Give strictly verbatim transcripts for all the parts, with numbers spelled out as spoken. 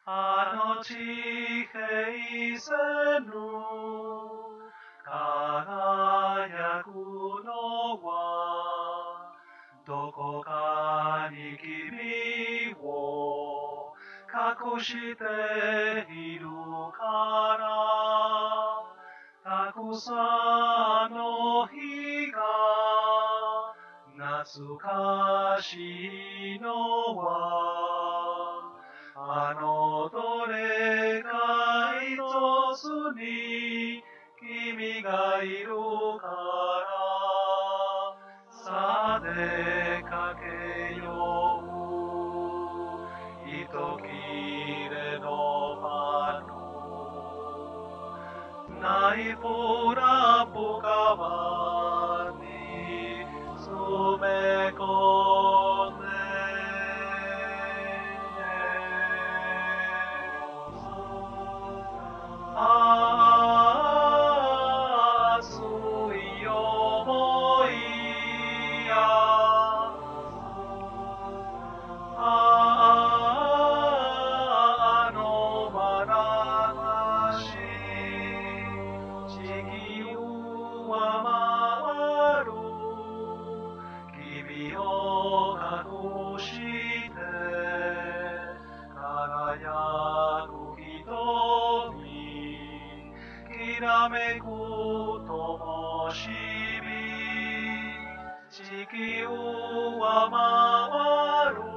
あの地平線の輝くのはどこかに君を隠しているからたくさんの日が懐かしいのはあのどれか一つに君がいるからさあ出かけよう糸切れのパンナイフラップ川に詰め込んで熱い想いやあの眼差し地球は回る君を隠して輝く瞳きらめく灯火地球は回る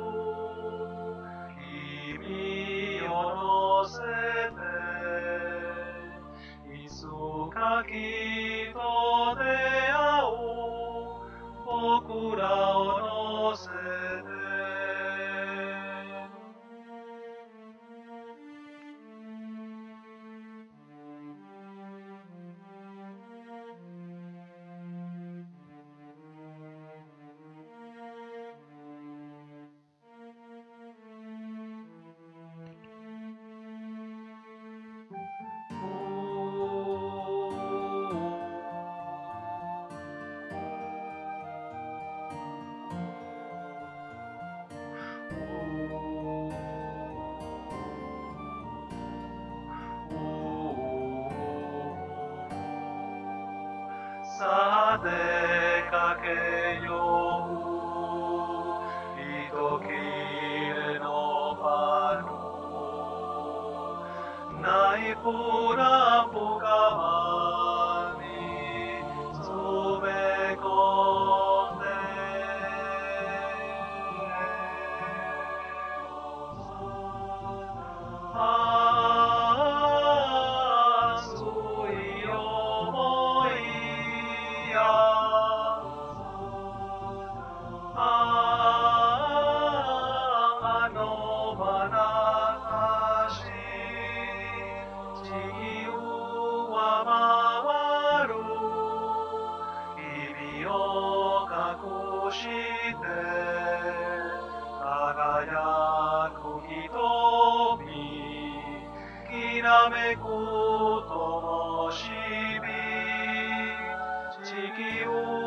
君を乗せていつかきっと出会う僕らを乗せてさあ出かけよう糸切れのパンナイフラップ川に詰め込んで熱い想いやあの眼差し地球は回る君を隠して輝く瞳きらめく灯火地球